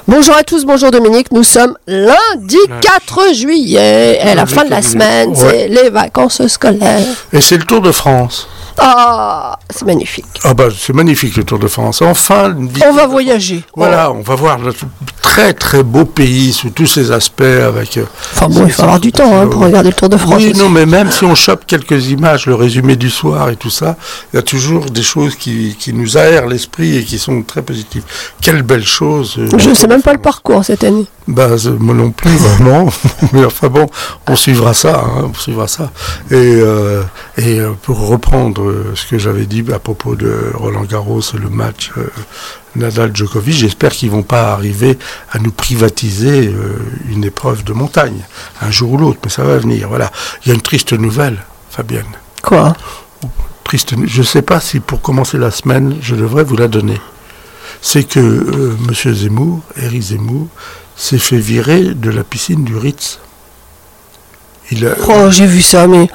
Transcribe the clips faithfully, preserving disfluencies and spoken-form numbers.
Bonjour à tous, bonjour Dominique, nous sommes lundi quatre juillet, et la fin de la semaine, ouais. C'est les vacances scolaires. Et c'est le Tour de France. Ah, c'est magnifique. Ah bah c'est magnifique le Tour de France. Enfin, une on va voyager. Voilà, oh. On va voir le très très beau pays sous tous ses aspects avec. Enfin bon, il faut avoir du temps hein, pour regarder le Tour de France. Oui, aussi. non, mais même si on chope quelques images, le résumé du soir et tout ça, il y a toujours des choses qui, qui nous aèrent l'esprit et qui sont très positives. Quelle belle chose. Euh, Je ne sais même pas le parcours cette année. Bah moi non plus vraiment, mais enfin bon, on suivra ça, hein, on suivra ça. Et euh, et pour reprendre ce que j'avais dit à propos de Roland Garros, le match euh, Nadal-Djokovic, j'espère qu'ils vont pas arriver à nous privatiser euh, une épreuve de montagne, un jour ou l'autre, mais ça va venir. Voilà. Il y a une triste nouvelle, Fabienne. Quoi ? Triste. Je ne sais pas si pour commencer la semaine, je devrais vous la donner. C'est que euh, Monsieur Zemmour, Éric Zemmour, s'est fait virer de la piscine du Ritz. Il a... Oh, j'ai vu ça, mais...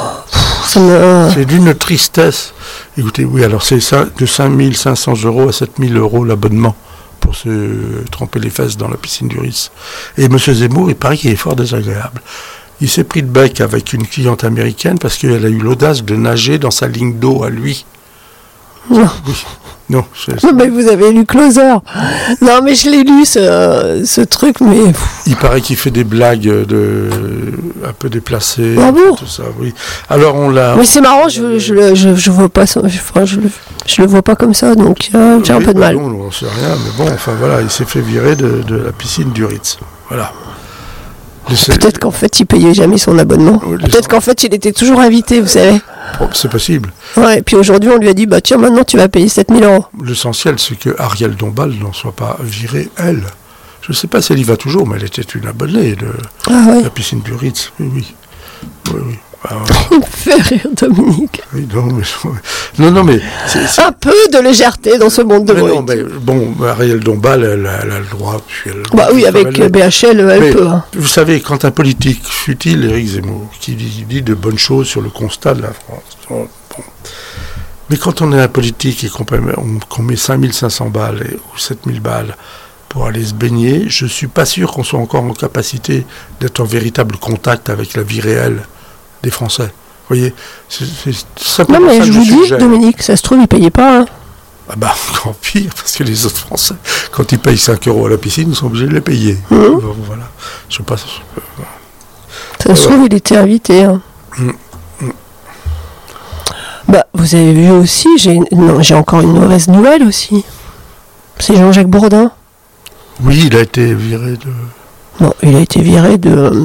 Ça me... C'est d'une tristesse. Écoutez, oui, alors c'est ça, de cinq mille cinq cents euros à sept mille euros l'abonnement pour se tremper les fesses dans la piscine du Ritz. Et M. Zemmour, il paraît qu'il est fort désagréable. Il s'est pris de bec avec une cliente américaine parce qu'elle a eu l'audace de nager dans sa ligne d'eau à lui. Non. Oui. Non, c'est... non, mais vous avez lu Closer. Non, mais je l'ai lu, ce, ce truc, mais... Il paraît qu'il fait des blagues de... un peu déplacées. Ah bon ? Tout ça, oui. Alors, on l'a... Mais c'est marrant, je je, je, je vois pas ça, je, je, je le vois pas comme ça, donc euh, j'ai oui, un peu de mal. Non, on ne sait rien, mais bon, enfin voilà, il s'est fait virer de, de la piscine du Ritz. Voilà. Peut-être qu'en fait, il payait jamais son abonnement. Oui, Peut-être qu'en fait, il était toujours invité, vous savez. C'est possible. Ouais, et puis aujourd'hui, on lui a dit, bah tiens, maintenant, tu vas payer sept mille euros. L'essentiel, c'est que Ariel Dombal n'en soit pas virée, elle. Je ne sais pas si elle y va toujours, mais elle était une abonnée de ah, ouais. la piscine du Ritz. Oui, oui. oui, oui. Alors, il me fait rire, Dominique. Oui, non, mais, non, non, mais c'est, c'est... un peu de légèreté dans ce monde de mais non, mais bon, Ariel Dombal, elle, elle a le droit. Puis elle, bah oui, avec B H L, elle mais, peut. Hein. Vous savez, quand un politique, fut-il Éric Zemmour, qui dit, dit de bonnes choses sur le constat de la France. Bon. Mais quand on est un politique et qu'on, peut, on, qu'on met cinq mille cinq cents balles et, ou sept mille balles pour aller se baigner, je ne suis pas sûr qu'on soit encore en capacité d'être en véritable contact avec la vie réelle des Français. Vous voyez, c'est, c'est simplement non, mais ça je vous dis, Dominique, ça se trouve, ils ne payaient pas. Hein. Ah bah, encore pire, parce que les autres Français, quand ils payent cinq euros à la piscine, ils sont obligés de les payer. Mmh. Donc, voilà. Je sais pas. Euh, ça se trouve, il était invité. Hein. Mmh. Mmh. Bah, vous avez vu aussi, j'ai, non, j'ai encore une mauvaise nouvelle aussi. C'est Jean-Jacques Bourdin. Oui, il a été viré de... Non, il a été viré de...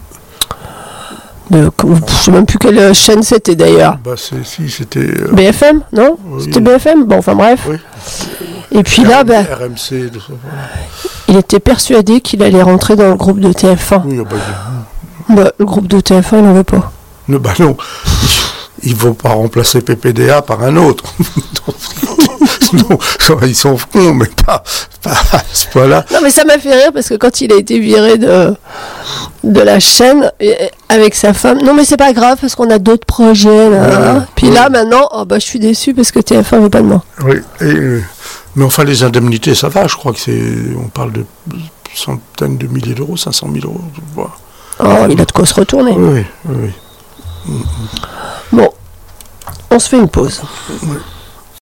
De, je ne sais même plus quelle chaîne c'était d'ailleurs. Bah c'est, si, c'était... Euh... B F M, non oui. C'était B F M. Bon, enfin bref. Oui. Et puis R- là, bah, R M C, de ça, voilà. Il était persuadé qu'il allait rentrer dans le groupe de T F un. Oui, bah, bah, le groupe de T F un, il n'en veut pas. Non, bah non. Ils ne vont pas remplacer P P D A par un autre. Non, ils sont cons, mais pas, pas à ce point-là. Non, mais ça m'a fait rire parce que quand il a été viré de, de la chaîne avec sa femme, non, mais c'est pas grave parce qu'on a d'autres projets. Là, ouais, hein. Puis ouais. Là, maintenant, oh, bah, je suis déçu parce que T F un veut pas de moi. Oui, et, euh, mais enfin, les indemnités, ça va, je crois que c'est. On parle de centaines de milliers d'euros, cinq cent mille euros. Voilà. Oh, il a de quoi se retourner. Oui, oui. oui. Bon, on se fait une pause. Oui.